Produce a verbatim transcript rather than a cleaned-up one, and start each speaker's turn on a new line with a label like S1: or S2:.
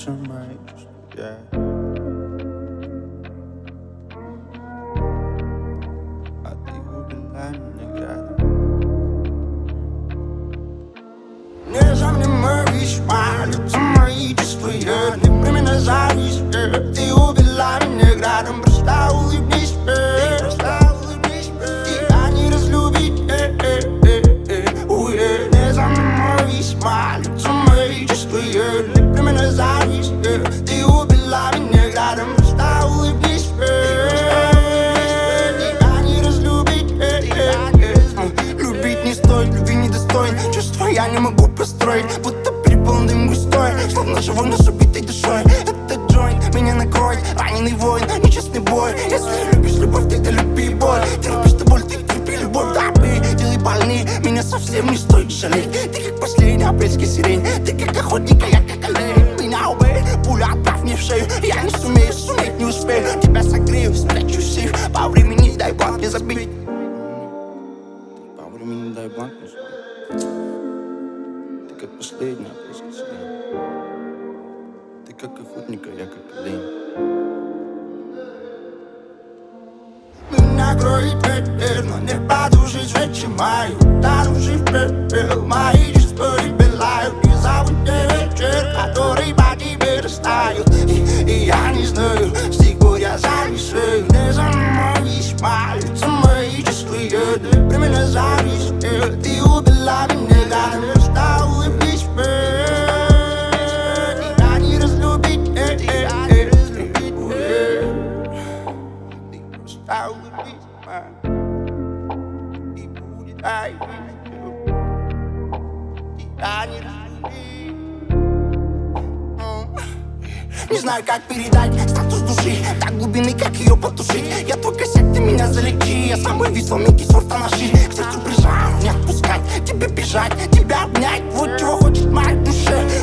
S1: лучше мои чувства, yeah. А ты убила меня градом.
S2: Не замнимай весьма лица мои чувства, yeah. Не прими на зависть, yeah. Ты убила меня градом, просто улыбнись, yeah. Просто улыбнись, yeah. Тебя не разлюбить, yeah, yeah, yeah, yeah. Oh, yeah. Не замнимай весьма лица мои чувства, yeah. Не прими на зависть, yeah. Ты убила меня градом, просто улыбнись, yeah. Тебя не разлюбить, yeah, yeah, yeah. Любить не стоит, любви недостоин. Чувства я не могу построить, будто припал дым густой, словно живой, но с убитой душой. Этот джойнт меня накроет, раненый воин, нечестный бой. Если любишь любовь, тогда люби боль. Ты любишь ты боль, ты терпи любовь, да, ты делай больней. Меня совсем не стоит жалеть. Ты как последняя апрельская сирень, ты как охотник, а я как олень. Меня убей, пуля отправь мне в шею. Я не сумею, суметь не успею. Тебя согрею, спрячу в сейф. По времени дай бланк мне забить.
S1: По времени дай бланк мне забить. Ты как последняя апрельская сирень. Ты как охотник, а я как олень.
S2: Меня кроет ветер, но не подушить свечи мою. Танувший в пепел, мои чувства пылают. И зовут мне вечер, который по тебе растает. И, и я не знаю, с тех пор я зависаю. Не занимай весьма лица мои чувства, yeah. Ты прими на зависть, yeah. Ты убила меня, да, просто улыбнись, yeah. Тебя не разлюбить, yeah, yeah, yeah. Ты просто улыбнись, yeah. И будет ай, тебя не разлюбить. Не знаю, как передать статус души до глубины, как ее потушить. Я твой косяк, ты меня залечи. Я самый весоменький сорта наши. К сердцу прижать, не отпускать, тебе бежать, тебя обнять. Вот чего хочет моя душа.